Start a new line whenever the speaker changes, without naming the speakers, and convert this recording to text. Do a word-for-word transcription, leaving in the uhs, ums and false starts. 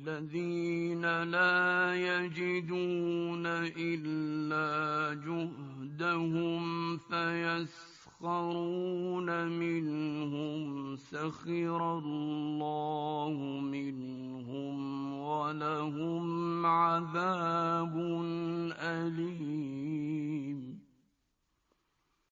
الذين لا يجدون إلا جهدهم فيسخرون منهم سخر الله منهم ولهم عذاب أليم.